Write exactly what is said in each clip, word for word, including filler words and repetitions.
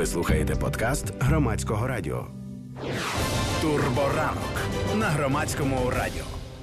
Ви слухаєте подкаст Громадського радіо. Турборанок на Громадському радіо.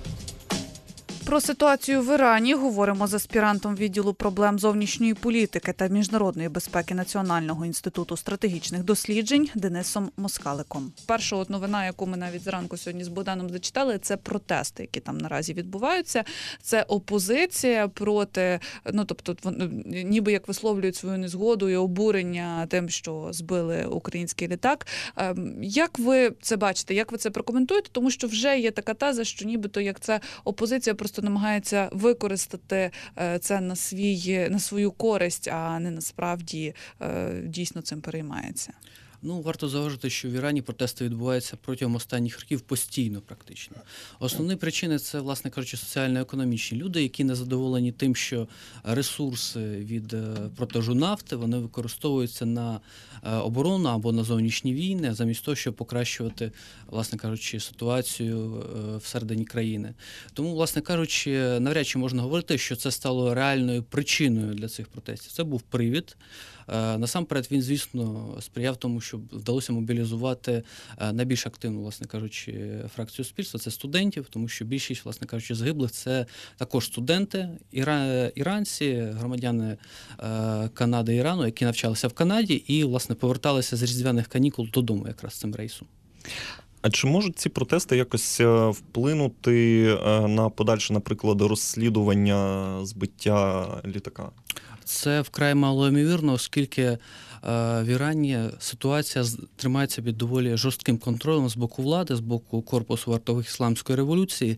Про ситуацію в Ірані говоримо з аспірантом відділу проблем зовнішньої політики та міжнародної безпеки Національного інституту стратегічних досліджень Денисом Москаликом. Перша от новина, яку ми навіть зранку сьогодні з Богданом зачитали, це протести, які там наразі відбуваються. Це опозиція проти, ну тобто, ніби як висловлюють свою незгоду і обурення тим, що збили український літак. Як ви це бачите? Як ви це прокоментуєте? Тому що вже є така теза, що нібито як це опозиція просто намагається використати це на свій, на свою користь, а не насправді дійсно цим переймається. Ну, варто зауважити, що в Ірані протести відбуваються протягом останніх років постійно практично. Основні причини – це, власне кажучи, соціально-економічні. Люди, які не задоволені тим, що ресурси від продажу нафти, вони використовуються на оборону або на зовнішні війни, замість того, щоб покращувати, власне кажучи, ситуацію всередині країни. Тому, власне кажучи, навряд чи можна говорити, що це стало реальною причиною для цих протестів. Це був привід. Насамперед, він, звісно, сприяв тому, що вдалося мобілізувати найбільш активну, власне кажучи, фракцію суспільства – це студентів, тому що більшість, власне кажучи, загиблих – це також студенти, іранці, громадяни Канади і Ірану, які навчалися в Канаді і, власне, поверталися з різдвяних канікул додому якраз цим рейсом. А чи можуть ці протести якось вплинути на подальше, наприклад, розслідування збиття літака? Це вкрай малоймовірно, оскільки в Ірані ситуація тримається під доволі жорстким контролем з боку влади, з боку корпусу вартових ісламської революції.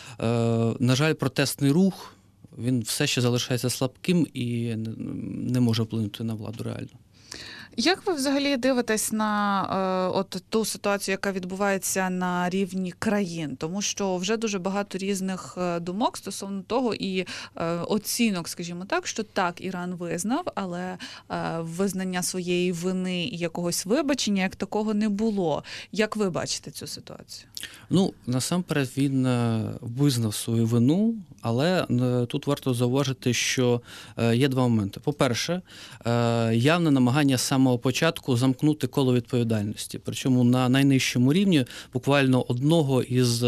На жаль, протестний рух, він все ще залишається слабким і не може вплинути на владу реально. Як ви взагалі дивитесь на е, от ту ситуацію, яка відбувається на рівні країн? Тому що вже дуже багато різних думок стосовно того і е, оцінок, скажімо так, що так, Іран визнав, але е, визнання своєї вини і якогось вибачення як такого не було. Як ви бачите цю ситуацію? Ну, насамперед він визнав свою вину, але тут варто зауважити, що є два моменти. По-перше, явне намагання з самого початку замкнути коло відповідальності. Причому на найнижчому рівні буквально одного із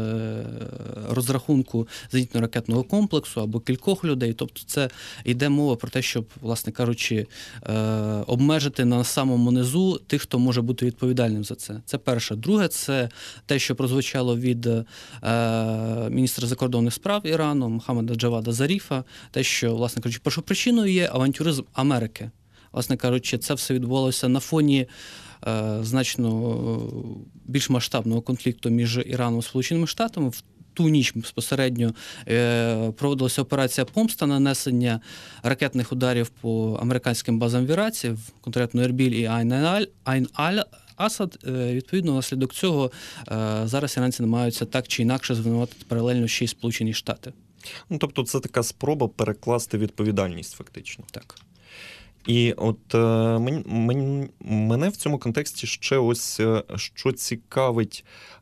розрахунку зенітно-ракетного комплексу або кількох людей. Тобто це йде мова про те, щоб, власне кажучи, обмежити на самому низу тих, хто може бути відповідальним за це. Це перше. Друге, це те, що прозвучало від міністра закордонних справ Ірану Мохаммеда Джавада Заріфа, те, що, власне кажучи, першопричиною є авантюризм Америки. Власне кажучи, це все відбувалося на фоні е, значно більш масштабного конфлікту між Іраном і Сполученими Штатами. В ту ніч безпосередньо е, проводилася операція «Помста», нанесення ракетних ударів по американським базам в Іраці, конкретно Ербіль і Айн-Аль. Асад, відповідно, наслідок цього зараз іранці намагаються так чи інакше звинуватити паралельно ще й Сполучені Штати. Ну, тобто це така спроба перекласти відповідальність фактично. Так. І от мен, мен, мене в цьому контексті ще ось що цікавить,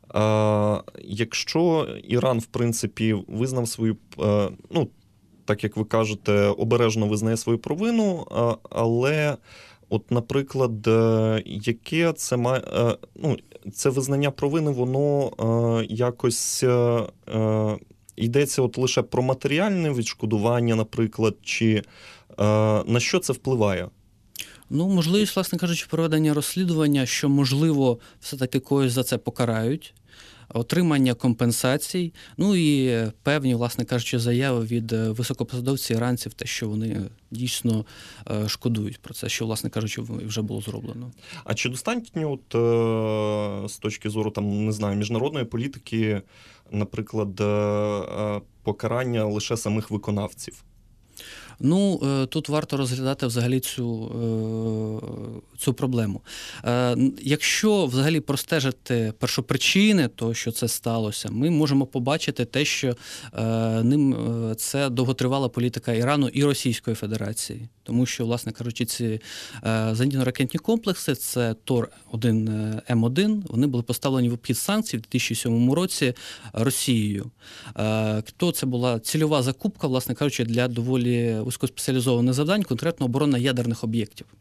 якщо Іран, в принципі, визнав свою, ну, так як ви кажете, обережно визнає свою провину, але от, наприклад, яке це має, ну, це визнання провини, воно якось йдеться от лише про матеріальне відшкодування, наприклад, чи на що це впливає? Ну, можливість, власне кажучи, проведення розслідування, що, можливо, все-таки когось за це покарають, отримання компенсацій, ну і певні, власне кажучи, заяви від високопосадовців іранців, те, що вони дійсно шкодують про це, що, власне кажучи, вже було зроблено. А чи достатньо от, з точки зору, там, не знаю, міжнародної політики, наприклад, покарання лише самих виконавців? Ну, тут варто розглядати взагалі цю, цю проблему. Якщо взагалі простежити першопричини того, що це сталося, ми можемо побачити те, що ним це довготривала політика Ірану і Російської Федерації. Тому що, власне кажучи, ці зенітно-ракетні комплекси, це Тор один М один, вони були поставлені в обхід санкцій в дві тисячі сьомому році Росією. То це була цільова закупка, власне кажучи, для доволі вузькоспеціалізованих завдань, конкретно оборона ядерних об'єктів.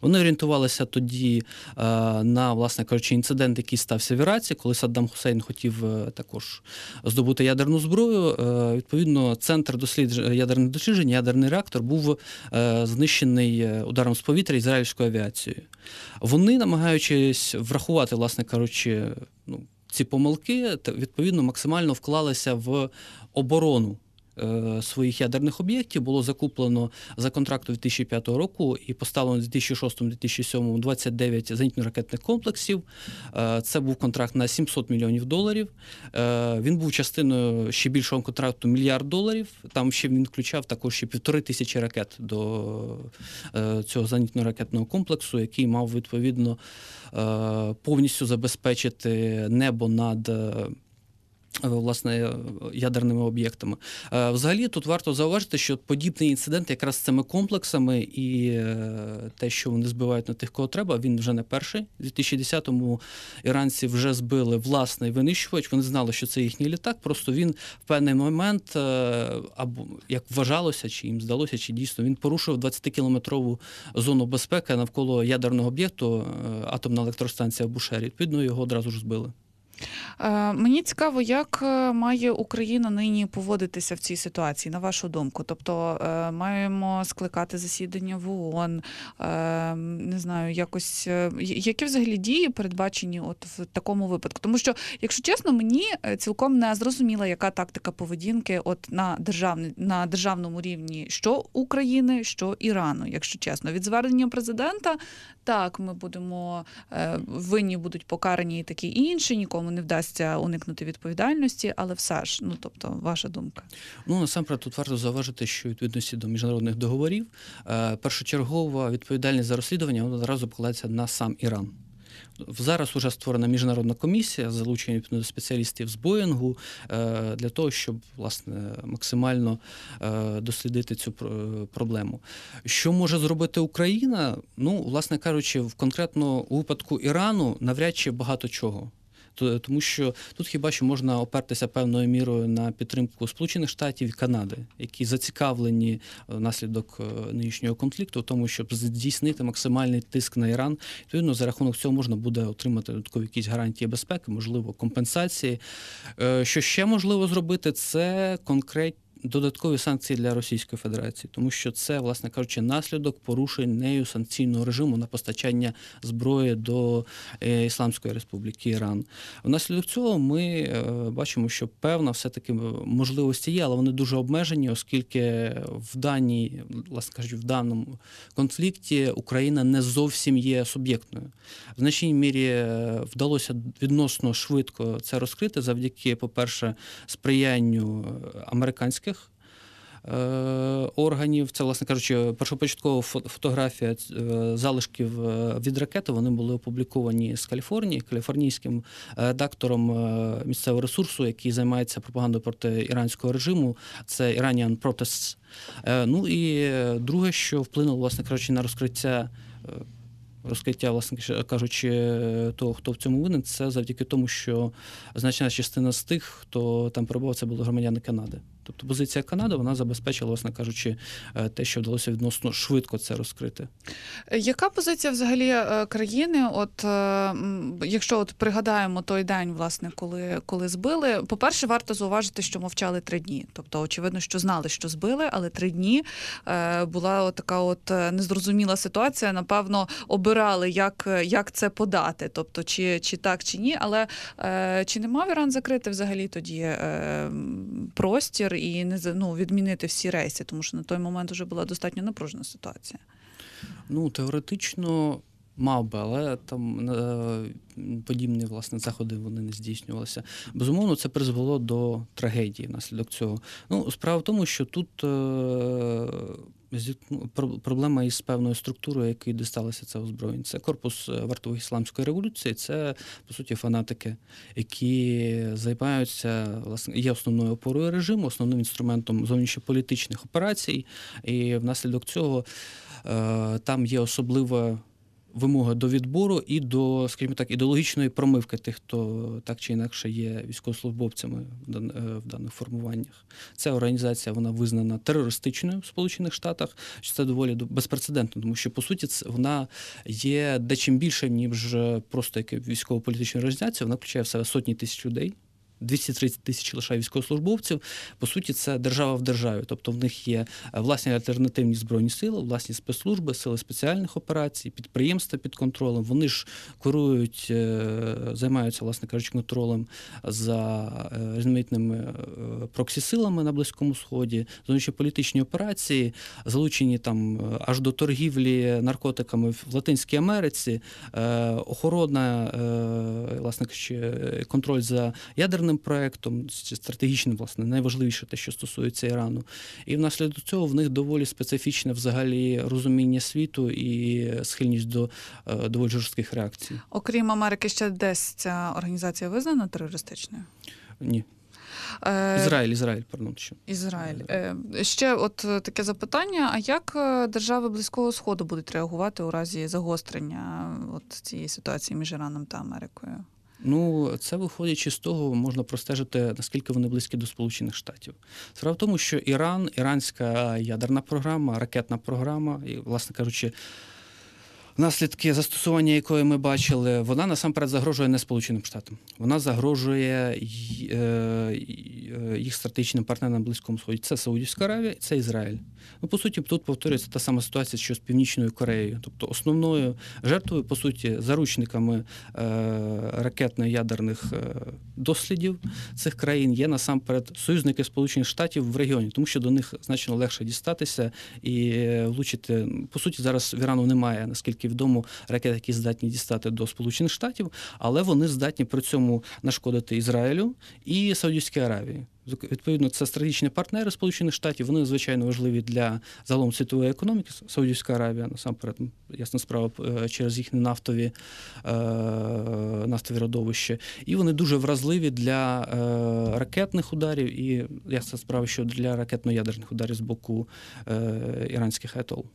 Вони орієнтувалися тоді на, власне кажучи, інцидент, який стався в Іраці, коли Саддам Хусейн хотів також здобути ядерну зброю. Відповідно, центр досліджень, ядерних досліджень, ядерний реактор був знищений ударом з повітря ізраїльською авіацією. Вони, намагаючись врахувати, власне кажучи, ну, ці помилки, відповідно, максимально вклалися в оборону своїх ядерних об'єктів. Було закуплено за контрактом дві тисячі п'ятого року і поставлено в дві тисячі шостому - дві тисячі сьомому двадцять дев'ять зенітно-ракетних комплексів. Це був контракт на сімсот мільйонів доларів. Він був частиною ще більшого контракту мільярд доларів. Там ще він включав також ще півтори тисячі ракет до цього зенітно-ракетного комплексу, який мав, відповідно, повністю забезпечити небо над власне ядерними об'єктами. Взагалі, тут варто зауважити, що подібний інцидент якраз з цими комплексами і те, що вони збивають на тих, кого треба, він вже не перший. У дві тисячі десятому іранці вже збили власний винищувач, вони знали, що це їхній літак, просто він в певний момент, або як вважалося, чи їм здалося, чи дійсно, він порушив двадцятикілометрову зону безпеки навколо ядерного об'єкту, атомна електростанція в Бушері. Відповідно, його одразу ж збили. Мені цікаво, як має Україна нині поводитися в цій ситуації, на вашу думку? Тобто маємо скликати засідання в ООН, не знаю, якось, які взагалі дії передбачені от в такому випадку? Тому що, якщо чесно, мені цілком не зрозуміла, яка тактика поведінки от на, державні, на державному рівні, що України, що Ірану, якщо чесно. Від звернення президента, так, ми будемо, винні будуть покарані і такі інші, нікому не вдасться уникнути відповідальності, але все ж, ну, тобто, ваша думка? Ну, насамперед, тут варто зауважити, що відповідності до міжнародних договорів першочергова відповідальність за розслідування вона одразу покладається на сам Іран. Зараз вже створена міжнародна комісія з залученням спеціалістів з Боїнгу для того, щоб, власне, максимально дослідити цю проблему. Що може зробити Україна? Ну, власне кажучи, в конкретно у випадку Ірану навряд чи багато чого. Тому що тут хіба що можна опертися певною мірою на підтримку Сполучених Штатів і Канади, які зацікавлені внаслідок нинішнього конфлікту в тому, щоб здійснити максимальний тиск на Іран. Відповідно, за рахунок цього можна буде отримати додаткові якісь гарантії безпеки, можливо, компенсації. Що ще можливо зробити, це конкретні додаткові санкції для Російської Федерації, тому що це, власне кажучи, наслідок порушень нею санкційного режиму на постачання зброї до Ісламської Республіки Іран. Внаслідок цього ми бачимо, що певна все-таки можливості є, але вони дуже обмежені, оскільки в даній, власне кажучи, в даному конфлікті Україна не зовсім є суб'єктною. В значній мірі вдалося відносно швидко це розкрити завдяки, по-перше, сприянню американських органів. Це, власне кажучи, першопочаткова фотографія залишків від ракети, вони були опубліковані з Каліфорнії, каліфорнійським редактором місцевого ресурсу, який займається пропагандою проти іранського режиму. Це Iranian Protests. Ну і друге, що вплинуло, власне кажучи, на розкриття розкриття, власне кажучи, того, хто в цьому винен, це завдяки тому, що значна частина з тих, хто там перебував, це були громадяни Канади. Тобто позиція Канади, вона забезпечила, власне кажучи, те, що вдалося відносно швидко це розкрити. Яка позиція взагалі країни, от якщо от пригадаємо той день, власне, коли, коли збили, по-перше, варто зауважити, що мовчали три дні. Тобто, очевидно, що знали, що збили, але три дні була от така от незрозуміла ситуація, напевно, обирали, як, як це подати, тобто, чи, чи так, чи ні, але чи не мав Іран закрити взагалі тоді простір і не, ну, відмінити всі рейси, тому що на той момент вже була достатньо напружена ситуація? Ну, теоретично мав би, але там е, подібні, власне, заходи вони не здійснювалися. Безумовно, це призвело до трагедії внаслідок цього. Ну, справа в тому, що тут е, проблема із певною структурою, якій дісталося це озброєння. Це корпус вартових ісламської революції, це, по суті, фанатики, які займаються, власне, є основною опорою режиму, основним інструментом зовнішньополітичних операцій, і внаслідок цього е, там є особливо вимоги до відбору і до, скажімо так, ідеологічної промивки тих, хто так чи інакше є військовослужбовцями в даних формуваннях. Ця організація, вона визнана терористичною в Сполучених Штатах, що це доволі безпрецедентно, тому що, по суті, вона є дечим більше, ніж просто як військово-політична організація, вона включає в себе сотні тисяч людей, двісті тридцять тисяч лише військовослужбовців. По суті, це держава в державі. Тобто в них є власні альтернативні збройні сили, власні спецслужби, сили спеціальних операцій, підприємства під контролем. Вони ж керують, займаються, власне кажучи, контролем за різноманітними проксі-силами на Близькому Сході, зовнішньополітичні операції, залучені там аж до торгівлі наркотиками в Латинській Америці, охорона, власне кажучи, контроль за ядерним проєктом, стратегічним, власне, найважливіше те, що стосується Ірану. І внаслідок цього в них доволі специфічне взагалі розуміння світу і схильність до е, доволі жорстких реакцій. Окрім Америки, ще десь ця організація визнана терористичною? Ні. Ізраїль, Ізраїль, пардон. Що. Ізраїль. Ще от таке запитання, а як держави Близького Сходу будуть реагувати у разі загострення от цієї ситуації між Іраном та Америкою? Ну, це виходячи з того, можна простежити, наскільки вони близькі до Сполучених Штатів. Справа в тому, що Іран, іранська ядерна програма, ракетна програма, і, власне кажучи, наслідки застосування якої ми бачили, вона насамперед загрожує не Сполученим Штатам. Вона загрожує їх стратегічним партнерам на Близькому Сході. Це Саудівська Аравія і це Ізраїль. Ну, по суті, тут повторюється та сама ситуація, що з Північною Кореєю. Тобто основною жертвою, по суті, заручниками ракетно-ядерних дослідів цих країн є насамперед союзники Сполучених Штатів в регіоні, тому що до них значно легше дістатися і влучити. По суті, зараз в Ірану немає, наскільки відомо, ракет, які здатні дістати до Сполучених Штатів, але вони здатні при цьому нашкодити Ізраїлю і Саудівській Аравії. Відповідно, це стратегічні партнери Сполучених Штатів, вони надзвичайно важливі для загалом світової економіки. Саудівська Аравія, насамперед, ясна справа, через їхні нафтові, нафтові родовища. І вони дуже вразливі для ракетних ударів і, ясна справа, що для ракетно-ядерних ударів з боку іранських аятол.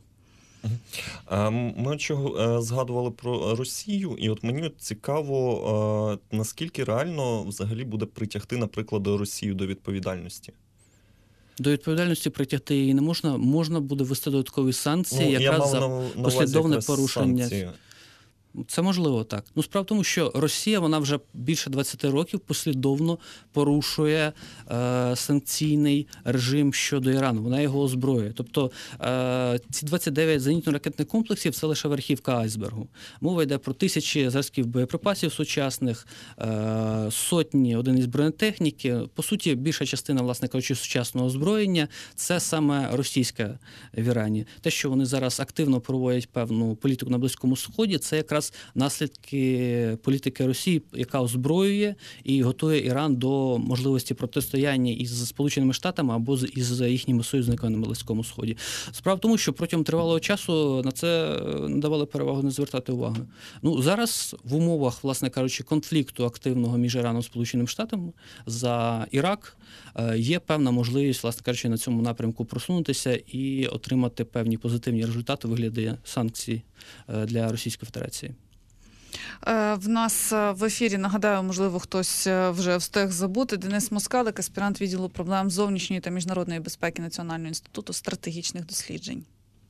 Ми чого згадували про Росію, і от мені цікаво, наскільки реально взагалі буде притягти, наприклад, Росію до відповідальності? До відповідальності притягти її не можна, можна буде ввести додаткові санкції, ну, якраз за на, на послідовне порушення. Санкції. Це можливо так. Ну, справа в тому, що Росія, вона вже більше двадцять років послідовно порушує е, санкційний режим щодо Ірану. Вона його озброює. Тобто е, ці двадцять дев'ять зенітно-ракетних комплексів – це лише верхівка айсбергу. Мова йде про тисячі зразків боєприпасів сучасних, е, сотні одиниць бронетехніки. По суті, більша частина, власне кажучи, сучасного озброєння – це саме російська в Ірані. Те, що вони зараз активно проводять певну політику на Близькому Сході, це якраз наслідки політики Росії, яка озброює і готує Іран до можливості протистояння із Сполученими Штатами або із їхніми союзниками на Близькому Сході. Справа в тому, що протягом тривалого часу на це не давали перевагу, не звертати уваги. Ну, зараз в умовах, власне кажучи, конфлікту активного між Іраном і Сполученими Штатами за Ірак є певна можливість, власне кажучи, на цьому напрямку просунутися і отримати певні позитивні результати у вигляді санкцій для Російської Федерації. В нас в ефірі, нагадаю, можливо, хтось вже встиг забути, Денис Москалик, аспірант відділу проблем зовнішньої та міжнародної безпеки Національного інституту стратегічних досліджень.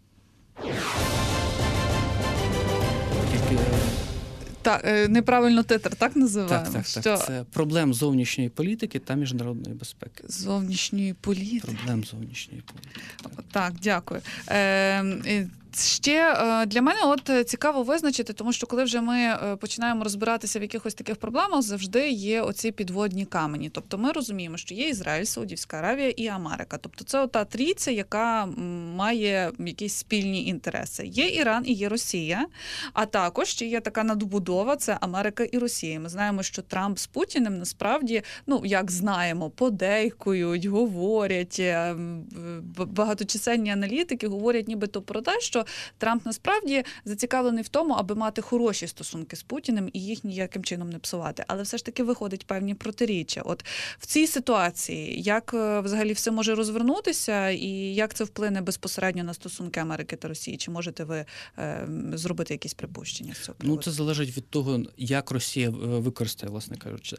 Так, неправильно титр, так називаємо? Так, так, Що... так. Це проблем зовнішньої політики та міжнародної безпеки. Зовнішньої політики? Проблем зовнішньої політики. Так, так, дякую. Е, Ще для мене от цікаво визначити, тому що коли вже ми починаємо розбиратися в якихось таких проблемах, завжди є оці підводні камені. Тобто ми розуміємо, що є Ізраїль, Саудівська Аравія і Америка. Тобто це ота трійця, яка має якісь спільні інтереси. Є Іран і є Росія, а також ще є така надбудова – це Америка і Росія. Ми знаємо, що Трамп з Путіним насправді, ну, як знаємо, подейкують, говорять, багаточисельні аналітики говорять нібито про те, що що Трамп насправді зацікавлений в тому, аби мати хороші стосунки з Путіним і їх ніяким чином не псувати. Але все ж таки виходить певні протиріччя. От в цій ситуації, як взагалі все може розвернутися і як це вплине безпосередньо на стосунки Америки та Росії? Чи можете ви е, зробити якісь припущення з цього приводу? Ну, це залежить від того, як Росія використає, власне кажучи.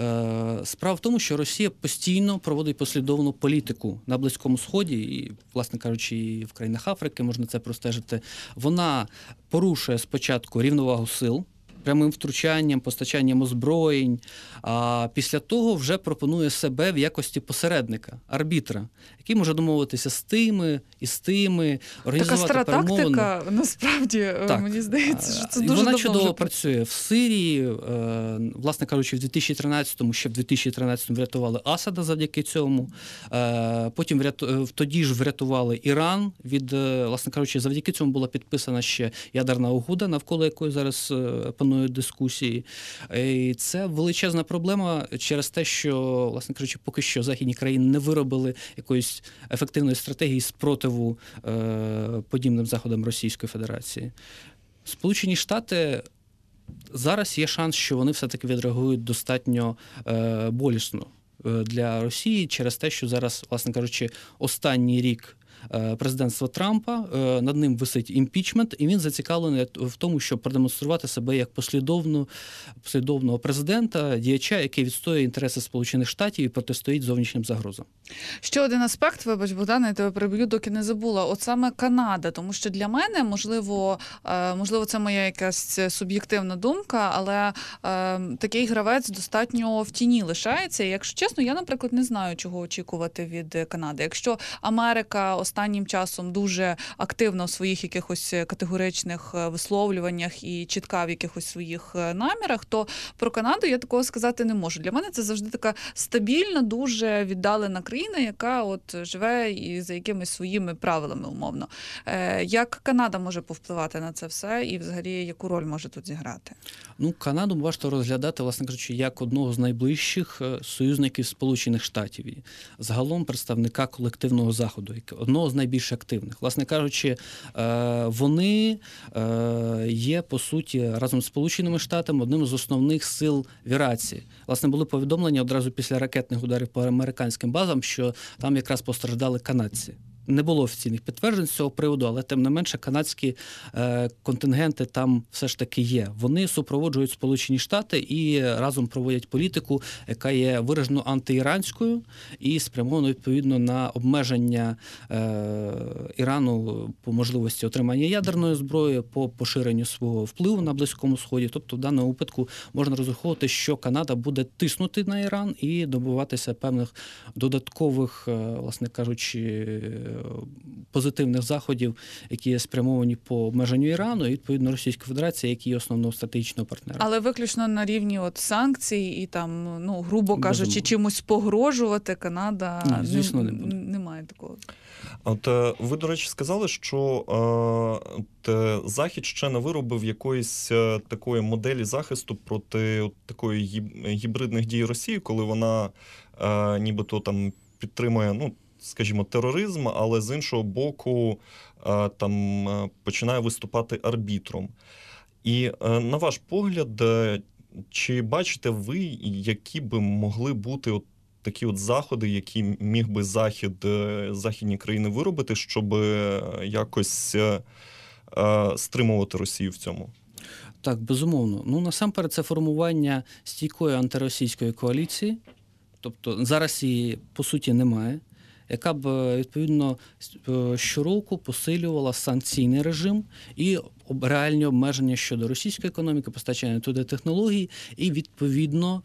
Е, справа в тому, що Росія постійно проводить послідовну політику на Близькому Сході і, власне кажучи, і в країнах Африки можна це простежити. Вона порушує спочатку рівновагу сил, прямим втручанням, постачанням озброєнь, а після того вже пропонує себе в якості посередника, арбітра, який може домовитися з тими і з тими, організувати така стара перемовини. тактика, насправді, Так. мені здається, що це І дуже вона давно чудово вже працює в Сирії. Власне кажучи, в дві тисячі тринадцятому, ще в дві тисячі тринадцятому врятували Асада завдяки цьому. Потім вряту... тоді ж врятували Іран. Від, власне кажучи, завдяки цьому була підписана ще ядерна угода, навколо якої зараз панують дискусії. І це величезна проблема через те, що, власне кажучи, поки що західні країни не виробили якоїсь ефективної стратегії спротиву е, подібним заходам Російської Федерації. Сполучені Штати, зараз є шанс, що вони все-таки відреагують достатньо е, болісно для Росії через те, що зараз, власне кажучи, останній рік президентства Трампа, над ним висить імпічмент, і він зацікавлений в тому, щоб продемонструвати себе як послідовну, послідовного президента, діяча, який відстоює інтереси Сполучених Штатів і протистоїть зовнішнім загрозам. Ще один аспект, вибач, Богдане, я тебе переб'ю, доки не забула. От саме Канада, тому що для мене, можливо, можливо, це моя якась суб'єктивна думка, але е, такий гравець достатньо в тіні лишається. І, якщо чесно, я, наприклад, не знаю, чого очікувати від Канади. Якщо Америка останнім часом дуже активна в своїх якихось категоричних висловлюваннях і чітка в якихось своїх намірах, то про Канаду я такого сказати не можу. Для мене це завжди така стабільна, дуже віддалена країна, яка от живе і за якимись своїми правилами, умовно. Як Канада може повпливати на це все і взагалі яку роль може тут зіграти? Ну, Канаду варто розглядати, власне кажучи, як одного з найближчих союзників Сполучених Штатів. І загалом представника колективного Заходу, одного з найбільш активних. Власне кажучи, вони є, по суті, разом з Сполученими Штатами одним з основних сил в Іраці. Власне, були повідомлення одразу після ракетних ударів по американським базам, що там якраз постраждали канадці. Не було офіційних підтверджень з цього приводу, але тим не менше канадські е, контингенти там все ж таки є. Вони супроводжують Сполучені Штати і разом проводять політику, яка є виражено антиіранською і спрямована відповідно на обмеження е, Ірану по можливості отримання ядерної зброї, по поширенню свого впливу на Близькому Сході. Тобто в даному випадку можна розраховувати, що Канада буде тиснути на Іран і добиватися певних додаткових, е, власне кажучи, позитивних заходів, які спрямовані по обмеженню Ірану, і, відповідно, Російська Федерація, які є основного стратегічного партнера. Але виключно на рівні от санкцій і там, ну, грубо кажучи, Безумовно. чимось погрожувати Канада Ні, звісно, не, не буде. Немає такого. От ви, до речі, сказали, що е, Захід ще не виробив якоїсь е, такої моделі захисту проти от, такої гібридних дій Росії, коли вона е, нібито там підтримує, ну, скажімо, тероризм, але з іншого боку там починає виступати арбітром. І на ваш погляд, чи бачите ви, які би могли бути от такі от заходи, які міг би Захід, західні країни виробити, щоб якось стримувати Росію в цьому? Так, безумовно. Ну, насамперед, це формування стійкої антиросійської коаліції. Тобто зараз її, по суті, немає, яка б, відповідно, щороку посилювала санкційний режим і реальні обмеження щодо російської економіки, постачання туди технологій і, відповідно,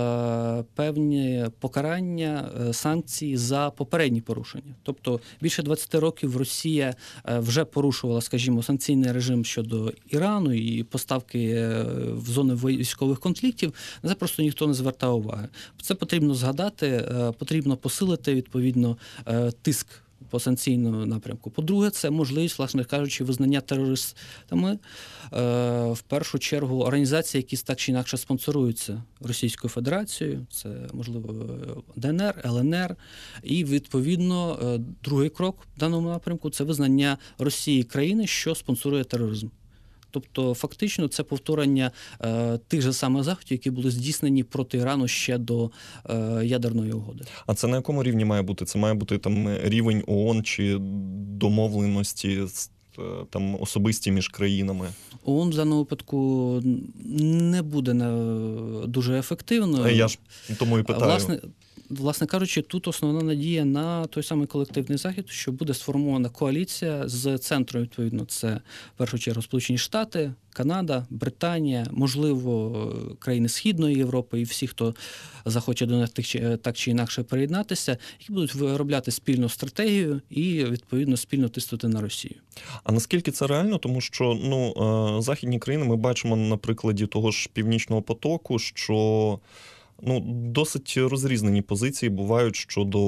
певні покарання, санкції за попередні порушення. Тобто більше двадцять років Росія вже порушувала, скажімо, санкційний режим щодо Ірану і поставки в зони військових конфліктів. На це просто ніхто не звертав уваги. Це потрібно згадати, потрібно посилити, відповідно, тиск по санкційному напрямку. По-друге, це можливість, власне кажучи, визнання терористами, в першу чергу, організації, які так чи інакше спонсоруються Російською Федерацією, це, можливо, Де Ен Ер, Ел Ен Ер, і, відповідно, другий крок в даному напрямку – це визнання Росії країни, що спонсорує тероризм. Тобто, фактично, це повторення е, тих же самих заходів, які були здійснені проти Ірану ще до е, ядерної угоди. А це на якому рівні має бути? Це має бути там рівень ООН чи домовленості там особисті між країнами? ООН в даному випадку не буде дуже ефективною. Я ж тому і питаю. Власне, Власне кажучи, тут основна надія на той самий колективний захід, що буде сформована коаліція з центру, відповідно, це в першу чергу Сполучені Штати, Канада, Британія, можливо, країни Східної Європи і всі, хто захоче до них так чи інакше приєднатися, які будуть виробляти спільну стратегію і, відповідно, спільно тиснути на Росію. А наскільки це реально? Тому що, ну, західні країни, ми бачимо на прикладі того ж Північного потоку, що ну, досить розрізнені позиції бувають щодо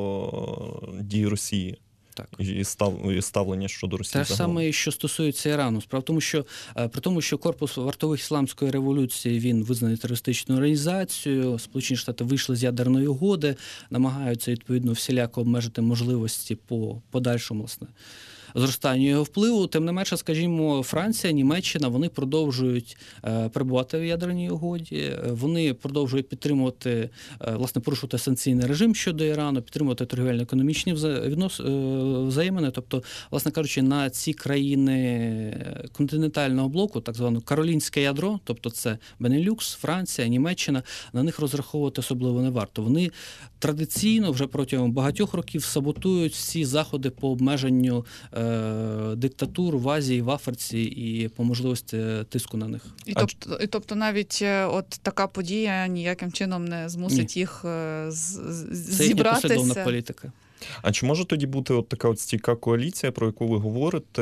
дій Росії. Так. І, став, і ставлення щодо Росії. Те ж саме, що стосується Ірану. Справа в тому, що при тому, що корпус вартових ісламської революції, він визнаний терористичною організацією, Сполучені Штати вийшли з ядерної угоди, намагаються, відповідно, всіляко обмежити можливості по подальшому, власне, зростанню його впливу. Тим не менше, скажімо, Франція, Німеччина, вони продовжують е, перебувати в ядерній угоді, вони продовжують підтримувати, е, власне, порушувати санкційний режим щодо Ірану, підтримувати торгівельно-економічні вза... віднос... е, взаємини. Тобто, власне кажучи, на ці країни континентального блоку, так зване каролінське ядро, тобто це Бенелюкс, Франція, Німеччина, на них розраховувати особливо не варто. Вони традиційно вже протягом багатьох років саботують всі заходи по обмеженню диктатур в Азії, в Африці і по можливості тиску на них. І тобто, і тобто навіть от така подія ніяким чином не змусить Ні. їх з, з, Це зібратися? Це їхня послідовна політика. А чи може тоді бути от така от стійка коаліція, про яку ви говорите,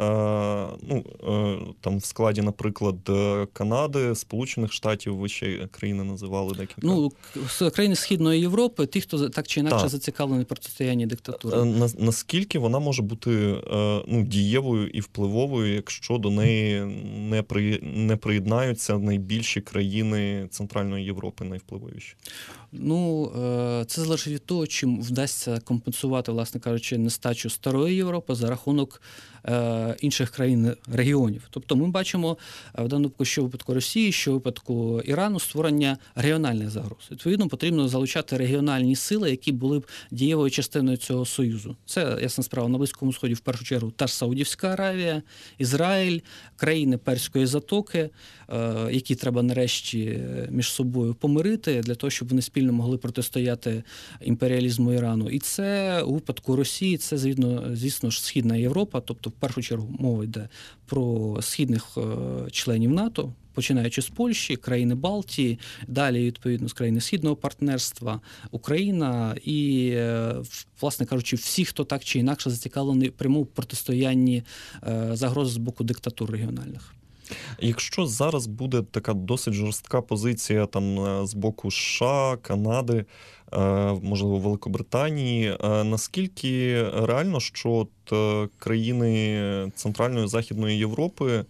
ну, там в складі, наприклад, Канади, Сполучених Штатів, ви ще країни називали декілька? Ну, країни Східної Європи, ті, хто так чи інакше так. зацікавлені в протистоянні диктатури. На, наскільки вона може бути ну, дієвою і впливовою, якщо до неї не, при, не приєднаються найбільші країни Центральної Європи, найвпливовіші? Ну, це залежить від того, чим вдасться компенсувати, власне кажучи, нестачу старої Європи за рахунок е, інших країн регіонів. Тобто ми бачимо в даному випадку, що в випадку Росії, що в випадку Ірану створення регіональних загроз. Відповідно, потрібно залучати регіональні сили, які були б дієвою частиною цього союзу. Це, ясна справа, на Близькому Сході в першу чергу та ж Саудівська Аравія, Ізраїль, країни Перської затоки, е, які треба нарешті між собою помирити для того, щоб вони спільно могли протистояти імперіалізму Ірану. І це у випадку Росії, це, звісно, звісно ж, Східна Європа, тобто в першу чергу мова йде про східних членів НАТО, починаючи з Польщі, країни Балтії, далі, відповідно, з країни Східного партнерства, Україна і, власне кажучи, всі, хто так чи інакше зацікавлений прямо в протистоянні загроз з боку диктатур регіональних. Якщо зараз буде така досить жорстка позиція там з боку США, Канади, можливо, Великобританії, наскільки реально, що от країни Центральної і Західної Європи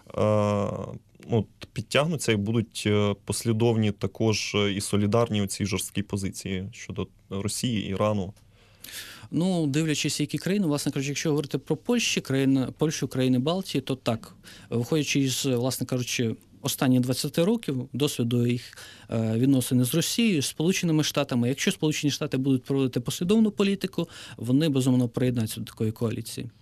ну, підтягнуться і будуть послідовні також і солідарні у цій жорсткій позиції щодо Росії, Ірану? Ну, дивлячись, які країни, власне кажучи, якщо говорити про Польщу, країни, Польщу, країни Балтії, то так, виходячи із, власне кажучи, останні двадцять років досвіду їх відносини з Росією, з Сполученими Штатами, якщо Сполучені Штати будуть проводити послідовну політику, вони, безумовно, приєднаються до такої коаліції.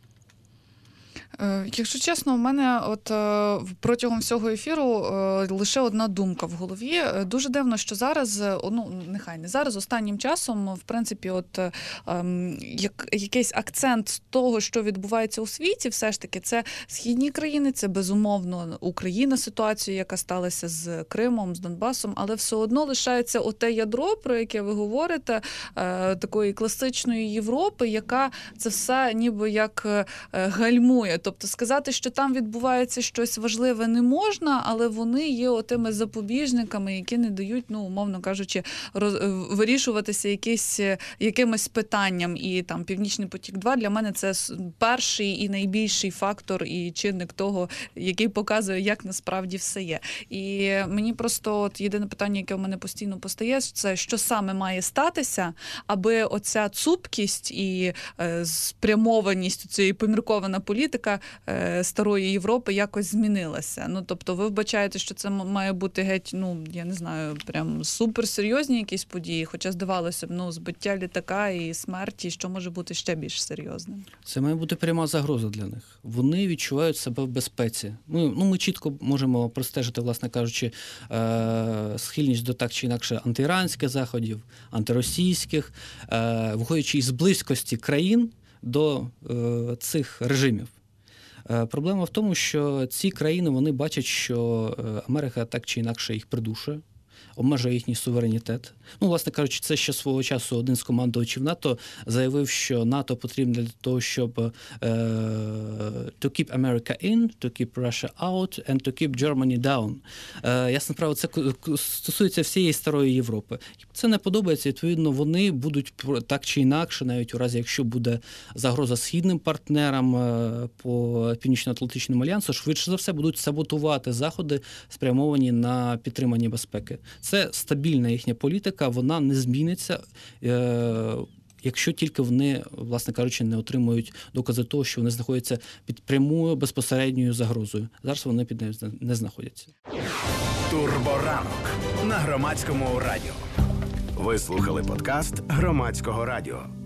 Якщо чесно, у мене от протягом всього ефіру лише одна думка в голові. Дуже дивно, що зараз, ну нехай не зараз, останнім часом, в принципі, от як, якийсь акцент з того, що відбувається у світі, все ж таки, це східні країни, це безумовно Україна, ситуація, яка сталася з Кримом, з Донбасом, але все одно лишається оте ядро, про яке ви говорите, такої класичної Європи, яка це все ніби як гальмує. тобто сказати, що там відбувається щось важливе не можна, але вони є отими запобіжниками, які не дають, ну, умовно кажучи, роз... вирішуватися якісь, якимось питанням. І там Північний потік-два для мене це перший і найбільший фактор і чинник того, який показує, як насправді все є. І мені просто от єдине питання, яке в мене постійно постає, це що саме має статися, аби оця цупкість і е, спрямованість, цієї поміркована політика е, старої Європи якось змінилася. Ну, тобто ви вбачаєте, що це має бути геть, ну, я не знаю, прям суперсерйозні якісь події, хоча здавалося б, ну, збиття літака і смерті, що може бути ще більш серйозним? Це має бути пряма загроза для них. Вони відчувають себе в безпеці. Ми, ну, ми чітко можемо простежити, власне кажучи, е- схильність до так чи інакше антиіранських заходів, антиросійських, е- виходячи із близькості країн до е- цих режимів. Е- проблема в тому, що ці країни, вони бачать, що Америка так чи інакше їх придушує, обмежує їхній суверенітет. Ну, власне кажучи, це ще свого часу один з командувачів НАТО заявив, що НАТО потрібно для того, щоб uh, to keep America in, to keep Russia out and to keep Germany down. Uh, ясна справа, це стосується всієї старої Європи. Це не подобається, відповідно, вони будуть так чи інакше, навіть у разі, якщо буде загроза східним партнерам uh, по Північно-Атлантичному альянсу, швидше за все будуть саботувати заходи, спрямовані на підтримання безпеки. Це стабільна їхня політика, вона не зміниться, е- якщо тільки вони, власне кажучи, не отримують докази того, що вони знаходяться під прямою безпосередньою загрозою. Зараз вони під нею не знаходяться. Турборанок на Громадському радіо. Ви слухали подкаст Громадського радіо.